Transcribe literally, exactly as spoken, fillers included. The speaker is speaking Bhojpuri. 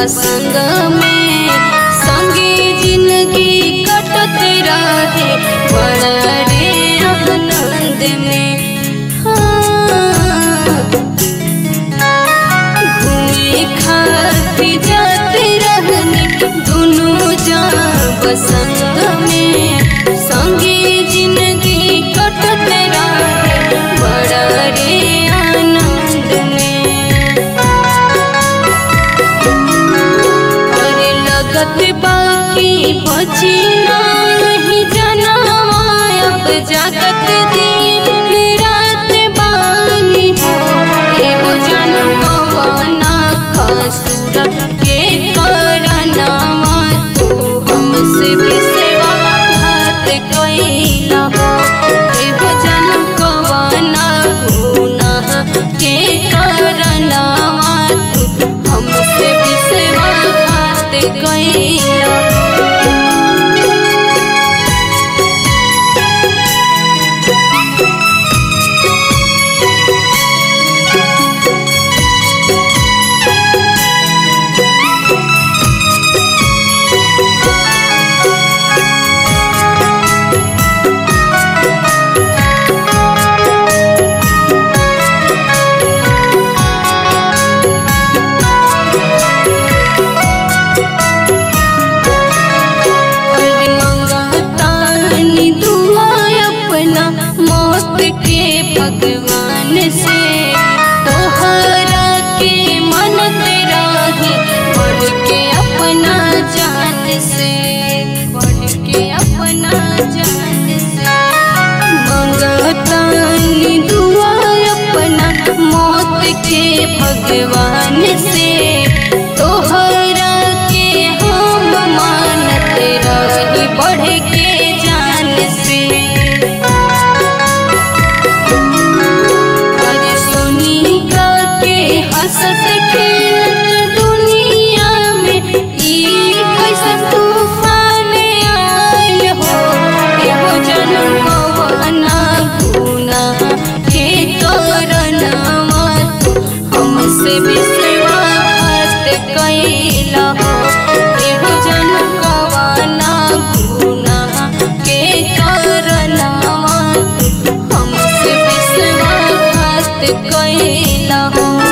संग में संगे जिंदगी कटत रहे बड़ा रे आनंद में। घूमे खाती जाते रहने दोनों जब संग में संगे जिंदगी कटत रहे बड़ा रे आनंद में। और लगत बाकी बची नहीं जनवा अब जागत दिन रात बानी हो एगो जनवा ना खसुर के करनवा तू हमसे विश्वासघात कइला हो एगो जनवा ना गुनाह के करनवा तू हमसे विश्वासघात कइला। मौत के भगवान से तोहरा के मनत रही बढ़ के अपना जान से बढ़ के अपना जान से मंगतानी दुआ अपना मौत के भगवान से तोहरा के हम मानत रही बढ़ के जान से। हंसत खेलत दुनिया में ई कैसा तूफान आयल हो एगो जनवा ना गुनाह के करनवा तू हमसे विश्वासघात कइला हो एगो जनवा ना गुनाह के करनवा तू हमसे विश्वासघात कइला हो।